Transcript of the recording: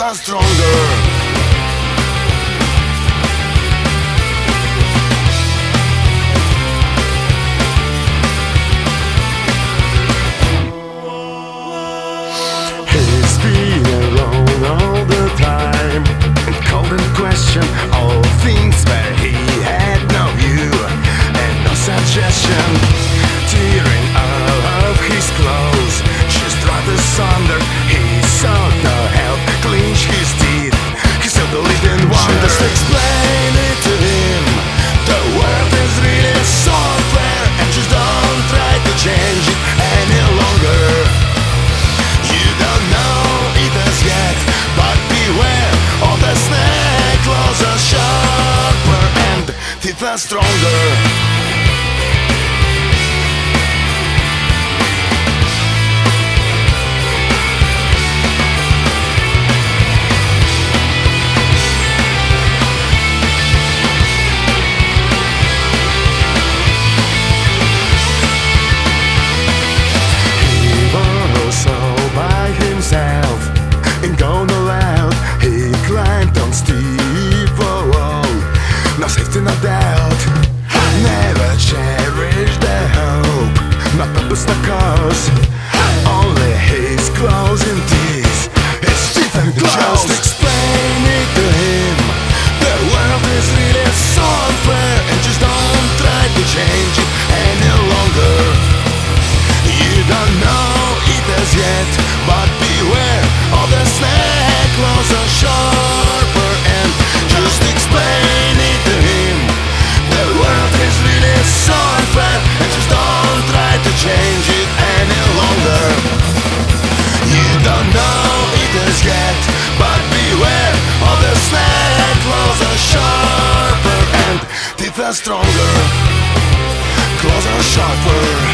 are stronger. He's been around all the time, called in question all things where he had no view and no suggestion. Tearing all of his clothes, just right asunder, he sought no help, clenched his teeth, he saw the living wonder. Just explain it to him, the world is really so unfair, and just don't try to change it any longer. You don't know it as yet, but beware of the snake. Claws are sharper and teeth are stronger. And gone aloud, he climbed on steep wall. No safety, no doubt. Never cherish the hope, no purpose, no cause. Only his closing teeth, his teeth and claws. Just explain it to him, the world is really so unfair, and just don't try to change it any longer. You don't know it as yet, but beware of the snake. Claws are sharper, and just explain it to him. The world is really so unfair, and just don't try to change it any longer. You don't know it as yet, but beware of the snake. Claws are sharper, and teeth are stronger. Claws are sharper.